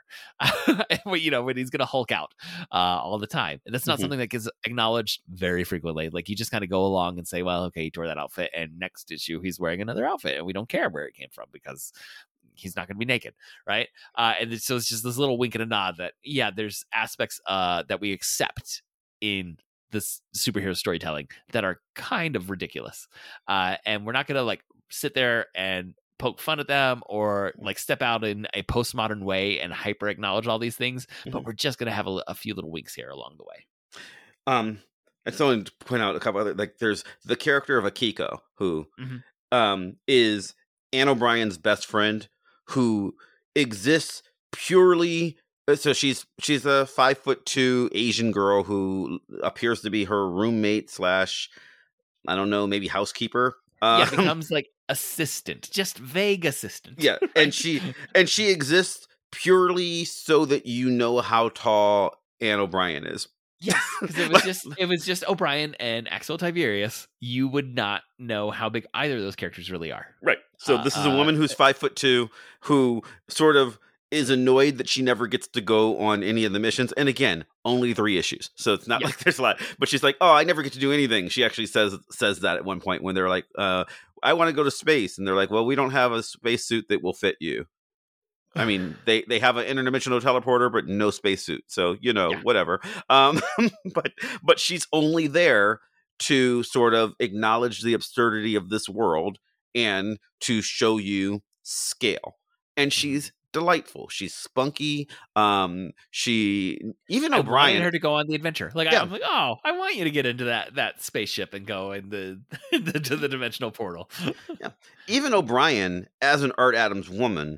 You know, when he's going to Hulk out uh, all the time. And that's not Mhm. something that gets acknowledged very frequently. Like, you just kind of go along and say, well, okay, he tore that outfit, and next issue he's wearing another outfit, and we don't care where it came from because he's not going to be naked, right? Uh, and so it's just this little wink and a nod that, yeah, there's aspects uh, that we accept in this superhero storytelling that are kind of ridiculous, uh, and we're not going to like sit there and poke fun at them or like step out in a postmodern way and hyper acknowledge all these things, but Mhm. we're just going to have a, a few little winks here along the way. Um, I just wanted to point out a couple other, like there's the character of Akiko, who Mhm. um is Anne O'Brien's best friend, who exists purely. uh, So she's she's a five foot two Asian girl who appears to be her roommate slash, I don't know, maybe housekeeper. Yeah, Um, becomes like assistant, just vague assistant. yeah, and she and she exists purely so that you know how tall Anne O'Brien is. Yes, because it was just it was just O'Brien and Axel Tiberius. You would not know how big either of those characters really are. Right. So Uh, this is a uh, woman who's five foot two, who sort of is annoyed that she never gets to go on any of the missions. And again, only three issues, so it's not Yeah. like there's a lot. But she's like, "Oh, I never get to do anything." She actually says says that at one point when they're like, uh, "I want to go to space," and they're like, "Well, we don't have a spacesuit that will fit you." I mean, they, they have an interdimensional teleporter, but no spacesuit. So, you know, Yeah. whatever. Um, but but she's only there to sort of acknowledge the absurdity of this world and to show you scale. And she's delightful. She's spunky. Um, she even I O'Brien. wanted her to go on the adventure. Like Yeah. I, I'm like, oh, I want you to get into that that spaceship and go in the, the to the dimensional portal. Yeah. Even O'Brien, as an Art Adams woman,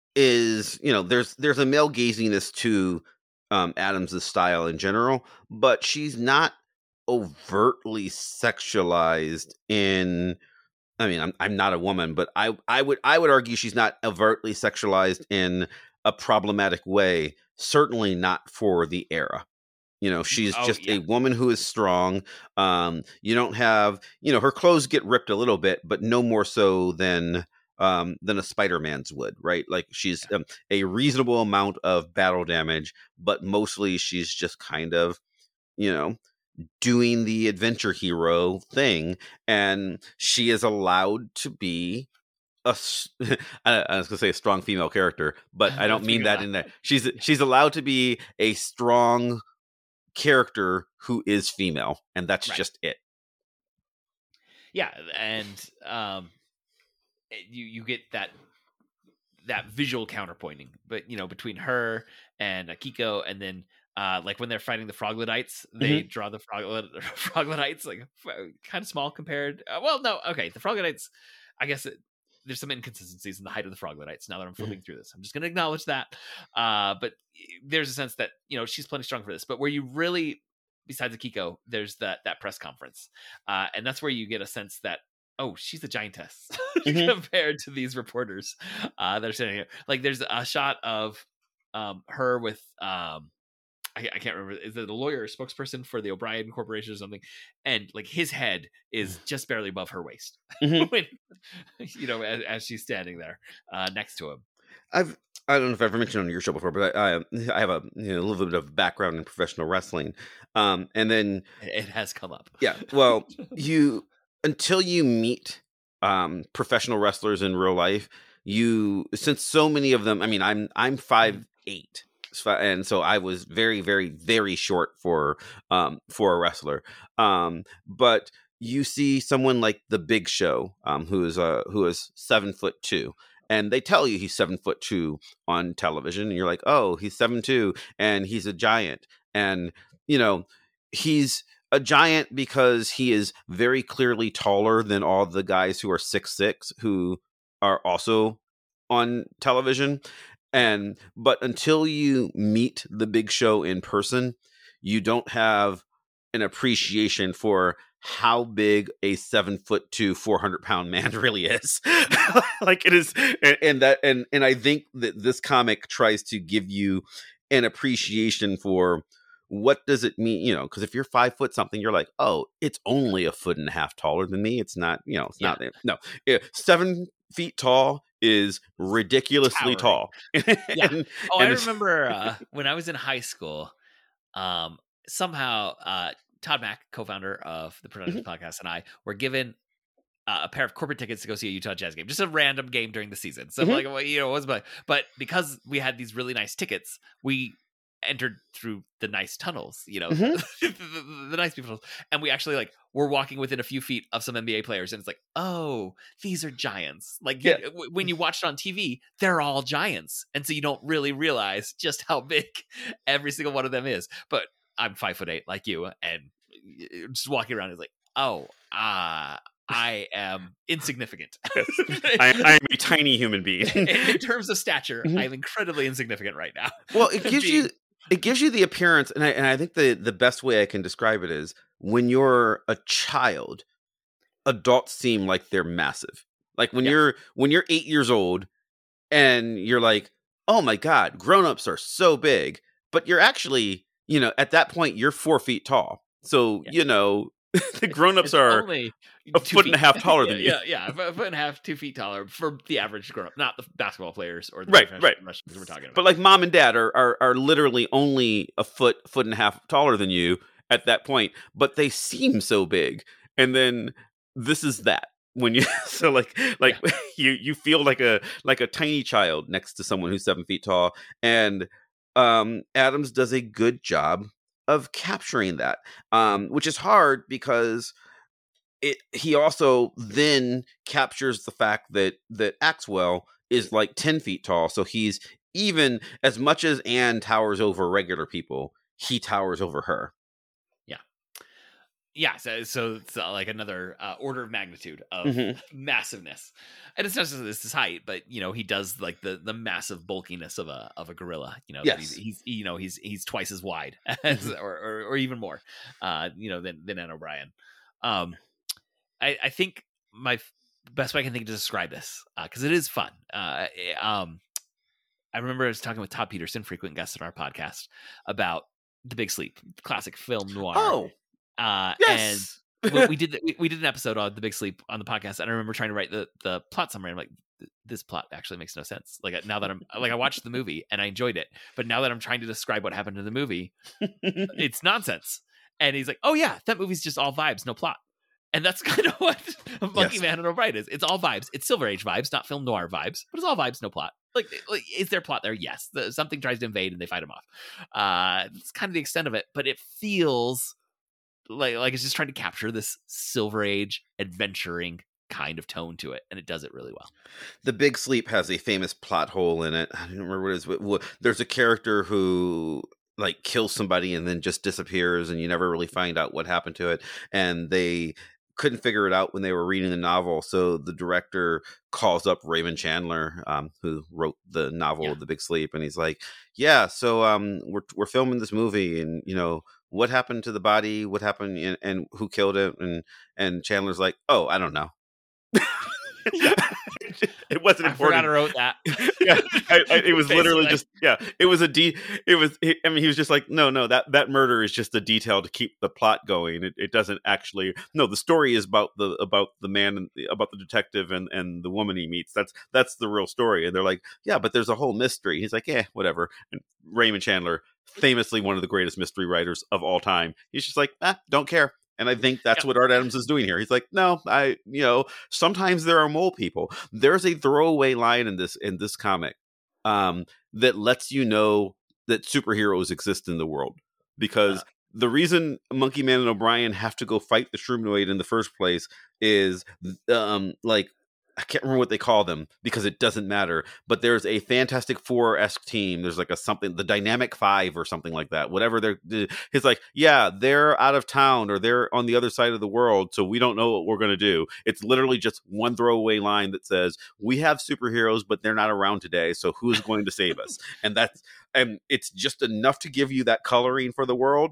is, you know, there's there's a male gaziness to um Adams's style in general, but she's not overtly sexualized in, I mean, I'm I'm not a woman, but I I would I would argue she's not overtly sexualized in a problematic way, certainly not for the era. You know, she's Oh, just yeah. a woman who is strong. Um, you don't have, you know, her clothes get ripped a little bit, but no more so than um, than a Spider-Man's would, right? Like she's um, a reasonable amount of battle damage, but mostly she's just kind of, you know, doing the adventure hero thing, and she is allowed to be a s- I I was gonna say a strong female character, but I don't That's mean pretty that good. in that she's she's allowed to be a strong character who is female, and that's Right. just it. Yeah, and um, you you get that that visual counterpointing, but you know, between her and Akiko, and then uh, like when they're fighting the Froglodites, they mm-hmm. draw the Froglod- Froglodites like kind of small compared. Uh, well, no, okay, the Froglodites, I guess it, there's some inconsistencies in the height of the Froglodites. Now that I'm flipping mm-hmm. through this, I'm just going to acknowledge that. Uh, but there's a sense that, you know, she's plenty strong for this. But where you really, besides Akiko, there's that that press conference, uh, and that's where you get a sense that, oh, she's a giantess mm-hmm. compared to these reporters uh, that are sitting here. Like, there's a shot of um, her with, um, I, I can't remember, is it a lawyer or spokesperson for the O'Brien Corporation or something? And like his head is just barely above her waist, mm-hmm. when, you know, as, as she's standing there uh, next to him. I've I don't know if I've ever mentioned on your show before, but I I have a, you know, a little bit of background in professional wrestling, um, and then it has come up. Yeah, well, you until you meet um, professional wrestlers in real life, you since so many of them. I mean, I'm I'm five eight, and so I was very very very short for um, for a wrestler, um, but you see someone like the Big Show, um, who is uh, who is seven foot two. And they tell you he's seven foot two on television, and you're like, oh, he's seven two, and he's a giant. And, you know, he's a giant because he is very clearly taller than all the guys who are six six who are also on television. And but until you meet the Big Show in person, you don't have an appreciation for how big a seven foot two, four hundred pound man really is. Like it is. And, and that, and, and I think that this comic tries to give you an appreciation for what does it mean, you know, because if you're five foot something, you're like, oh, it's only a foot and a half taller than me. It's not, you know, it's yeah. not, no, yeah, seven feet tall is ridiculously Towering. tall. Yeah. and, oh, and I remember uh, when I was in high school, um, somehow, uh, Todd Mack, co-founder of the Productions mm-hmm. Podcast, and I were given uh, a pair of corporate tickets to go see a Utah Jazz game, just a random game during the season. So, mm-hmm. like, well, you know, it was but but because we had these really nice tickets, we entered through the nice tunnels, you know, mm-hmm. the, the, the nice people, and we actually like were walking within a few feet of some N B A players, and it's like, oh, these are giants. Like yeah. you, when you watch it on T V, they're all giants, and so you don't really realize just how big every single one of them is. But I'm five foot eight like you, and just walking around is like, oh, ah, uh, I am insignificant. Yes. I, I am a tiny human being. in, in terms of stature, mm-hmm. I'm incredibly insignificant right now. Well, it gives Being... you it gives you the appearance, and I and I think the the best way I can describe it is when you're a child, adults seem like they're massive. Like when yeah. you're when you're eight years old, and you're like, oh my god, grown-ups are so big, but you're actually, you know, at that point, you're four feet tall. So, yeah. you know, the grown-ups are only a foot feet. and a half taller yeah, than you. Yeah, yeah, a foot and a half, two feet taller for the average grown-up, not the basketball players or the right, right. we're talking about. But like mom and dad are, are are literally only a foot, foot and a half taller than you at that point, but they seem so big. And then this is that. When you so like like yeah. you you feel like a like a tiny child next to someone who's seven feet tall, and um, Adams does a good job of capturing that, um, which is hard because it he also then captures the fact that that Axwell is like ten feet tall, so he's even as much as Anne towers over regular people, he towers over her. Yeah, so, so it's uh, like another uh, order of magnitude of mm-hmm. massiveness, and it's not just this is height, but you know he does like the the massive bulkiness of a of a gorilla. You know, yes. he's, he's you know he's he's twice as wide, as, mm-hmm. or, or or even more, uh, you know, than than Anne O'Brien. Um, I I think my f- best way I can think to describe this because uh, it is fun. Uh, um, I remember I was talking with Todd Peterson, frequent guest on our podcast, about The Big Sleep, classic film noir. Oh. Uh, yes. And we, we did we, we did an episode on The Big Sleep on the podcast, and I remember trying to write the, the plot summary. I'm like, this plot actually makes no sense. Like now that I'm like I watched the movie and I enjoyed it, but now that I'm trying to describe what happened in the movie, it's nonsense. And he's like, oh yeah, that movie's just all vibes, no plot. And that's kind of what Monkey yes. Man and O'Brien is. It's all vibes. It's Silver Age vibes, not film noir vibes, but it's all vibes, no plot. like, like is there plot there? Yes. The, something tries to invade and they fight him off. Uh, it's kind of the extent of it, but it feels like like it's just trying to capture this Silver Age adventuring kind of tone to it, and it does it really well. The Big Sleep has a famous plot hole in it. I don't remember what it is. But there's a character who like kills somebody and then just disappears, and you never really find out what happened to it. And they couldn't figure it out when they were reading the novel, so the director calls up Raymond Chandler, um, who wrote the novel yeah. The Big Sleep, and he's like, "Yeah, so um, we're we're filming this movie, and you know." What happened to the body? What happened and, and who killed it? And and Chandler's like, oh, I don't know. It wasn't I important. Forgot I wrote that. yeah, I, I, it was literally just yeah. It was a de. It was. It, I mean, he was just like, no, no. That that murder is just a detail to keep the plot going. It, it doesn't actually. No, the story is about the about the man and about the detective and, and the woman he meets. That's that's the real story. And they're like, yeah, but there's a whole mystery. He's like, yeah, whatever. And Raymond Chandler, famously one of the greatest mystery writers of all time, he's just like, ah, don't care. And I think that's yeah. what Art Adams is doing here. He's like, no, I, you know, sometimes there are mole people. There's a throwaway line in this in this comic um, that lets you know that superheroes exist in the world, because uh. the reason Monkey Man and O'Brien have to go fight the Shroomoid in the first place is um, like. I can't remember what they call them because it doesn't matter, but there's a Fantastic Four-esque team. There's like a something, the Dynamic Five or something like that. Whatever they're, it's like, yeah, they're out of town or they're on the other side of the world, so we don't know what we're going to do. It's literally just one throwaway line that says, we have superheroes, but they're not around today, so who's going to save us? And that's, and it's just enough to give you that coloring for the world.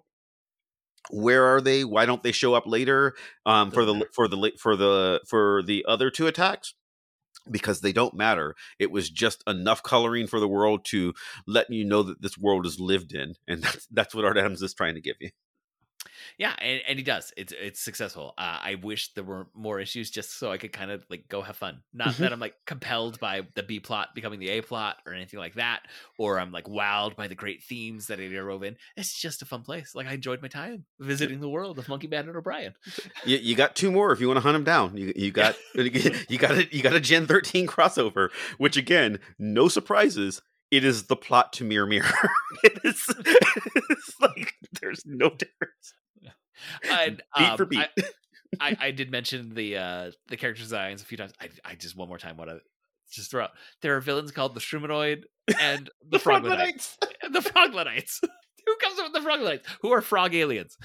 Where are they? Why don't they show up later um, for the for the for the for the other two attacks? Because they don't matter. It was just enough coloring for the world to let you know that this world is lived in, and that's that's what Art Adams is trying to give you. Yeah, and, and he does. It's it's successful. Uh, I wish there were more issues just so I could kind of like go have fun. Not mm-hmm. that I'm like compelled by the B plot becoming the A plot or anything like that, or I'm like wowed by the great themes that it wove in. It's just a fun place. Like I enjoyed my time visiting the world of Monkey Man and O'Brien. You, you got two more if you want to hunt them down. You you got you got a, you got a Gen thirteen crossover, which again, no surprises. It is the plot to Mirror Mirror. it is it's like there's no difference. And, beat um, for beat. I, I, I did mention the uh, the character designs a few times. I, I just one more time want to just throw out. There are villains called the Shroomoid and the, the Frogletites. The Frogletites. Who comes up with the Frogletites? Who are frog aliens?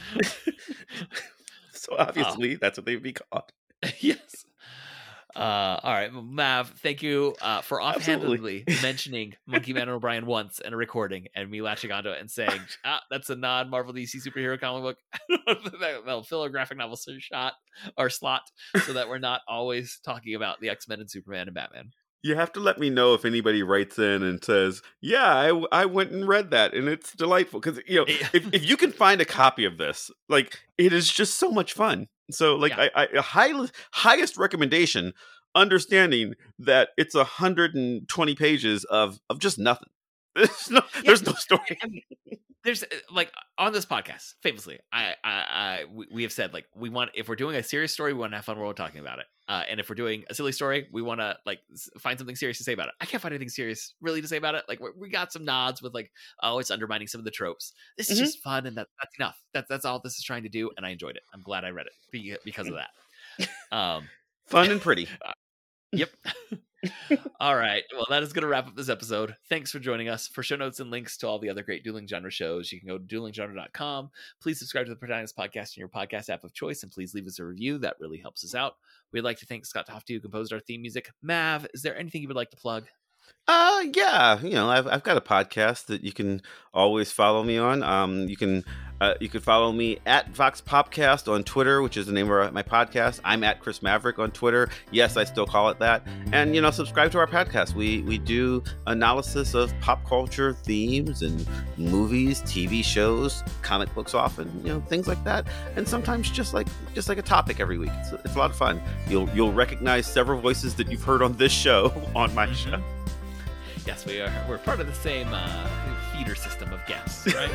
So obviously, oh. that's what they'd be called. Yes. Uh, all right, Mav, thank you uh, for offhandedly mentioning Monkey Man and O'Brien once in a recording and me latching onto it and saying, ah, that's a non-Marvel D C superhero comic book. They'll fill a graphic novel shot or slot so that we're not always talking about the X-Men and Superman and Batman. You have to let me know if anybody writes in and says, yeah, I, I went and read that and it's delightful. Because, you know, if, if you can find a copy of this, like, it is just so much fun. So, like, yeah. I, I a high, highest recommendation, understanding that it's one hundred twenty pages of, of just nothing. There's no, yeah. there's no story. I mean, there's like on this podcast, famously, I, I, I, we, we have said like we want if we're doing a serious story, we want to have fun while we're talking about it. Uh, and if we're doing a silly story, we want to like find something serious to say about it. I can't find anything serious really to say about it. Like we got some nods with like, oh, it's undermining some of the tropes. This is mm-hmm. just fun, and that, that's enough. That's that's all this is trying to do, and I enjoyed it. I'm glad I read it because of that. Um, fun and pretty. Uh, yep. All right. Well, that is going to wrap up this episode. Thanks for joining us. For show notes and links to all the other great Dueling Genre shows, you can go to dueling genre dot com. Please subscribe to the Protagonist Podcast in your podcast app of choice, and please leave us a review. That really helps us out. We'd like to thank Scott Tofty, who composed our theme music. Mav, is there anything you would like to plug? Uh, yeah, you know, I've I've got a podcast that you can always follow me on. Um, you can uh, you can follow me at Vox Popcast on Twitter, which is the name of my podcast. I'm at Chris Maverick on Twitter. Yes, I still call it that. And you know, subscribe to our podcast. We we do analysis of pop culture themes and movies, T V shows, comic books, often, you know, things like that. And sometimes just like just like a topic every week. It's, it's a lot of fun. You'll you'll recognize several voices that you've heard on this show on my show. Yes, we are. We're part of the same uh, feeder system of guests, right?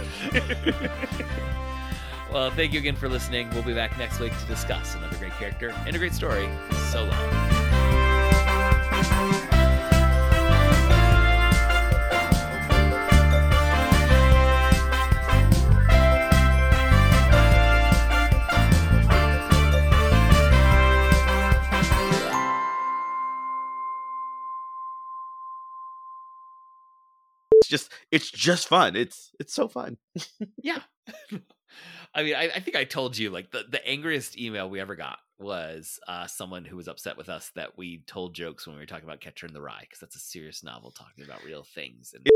Well, thank you again for listening. We'll be back next week to discuss another great character and a great story. So long. it's just it's just fun. It's it's so fun. Yeah. I mean, I, I think I told you, like, the, the angriest email we ever got was uh, someone who was upset with us that we told jokes when we were talking about Catcher in the Rye, because that's a serious novel talking about real things. And